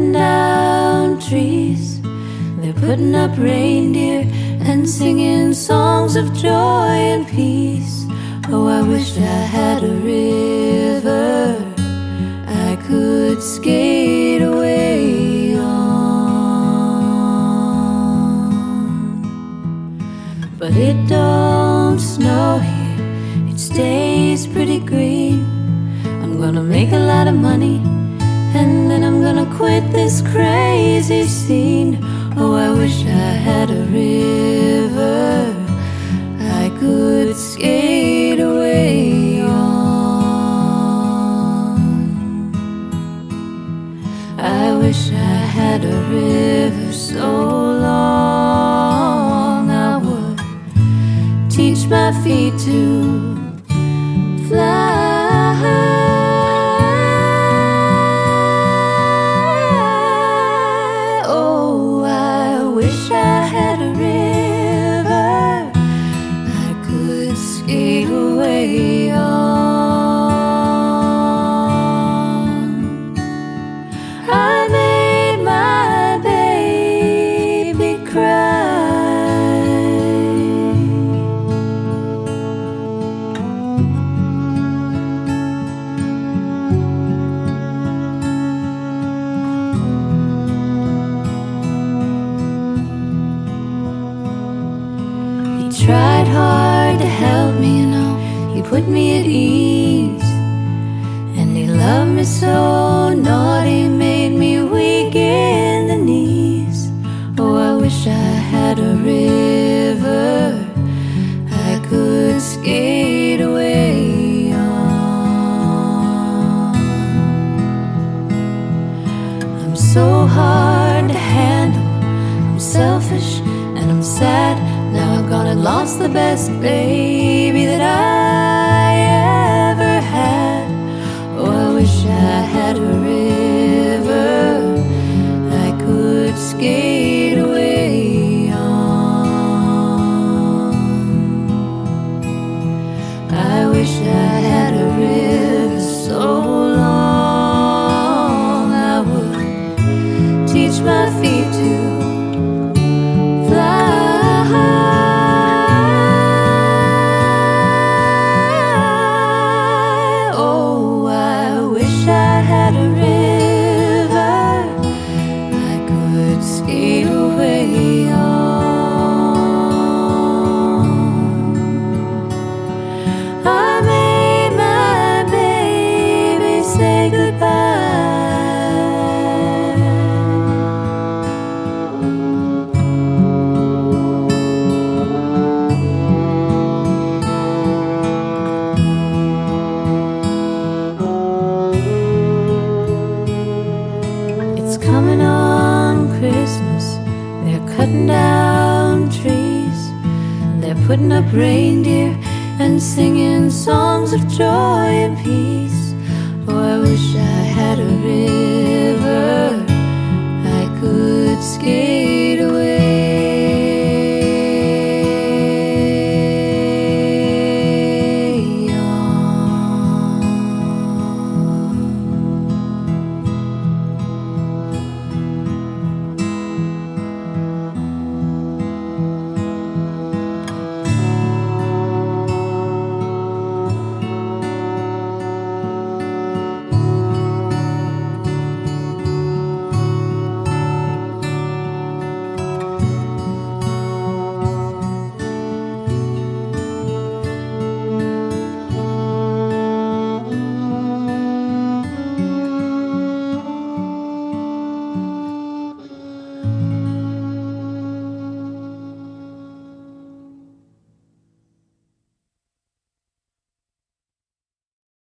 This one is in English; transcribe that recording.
cutting down trees, they're putting up reindeer and singing songs of joy and peace. Oh, I wish I had a river I could skate away on. But it don't snow here, it stays pretty green. I'm gonna make a lot of money, and then I'm gonna quit this crazy scene. Oh, I wish I had a river I could skate away on. I wish I had a river so long I would teach my feet to fly. Skate away on. I made my baby cry. He tried hard to help me, you know. He put me at ease, and he loved me so. Naughty made me weak in the knees. Oh, I wish I had a river I could skate away on. I'm so hard to handle, I'm selfish and I'm sad. Now I've gone and lost the best baby that I ever had. Oh, I wish I had a river I could skate away on. I wish I had a river so long I would teach my feet to fly. Skate away on. I made my baby say goodbye. It's coming on Christmas, they're cutting down trees, they're putting up reindeer and singing songs of joy and peace. Oh, I wish I had a river I could skate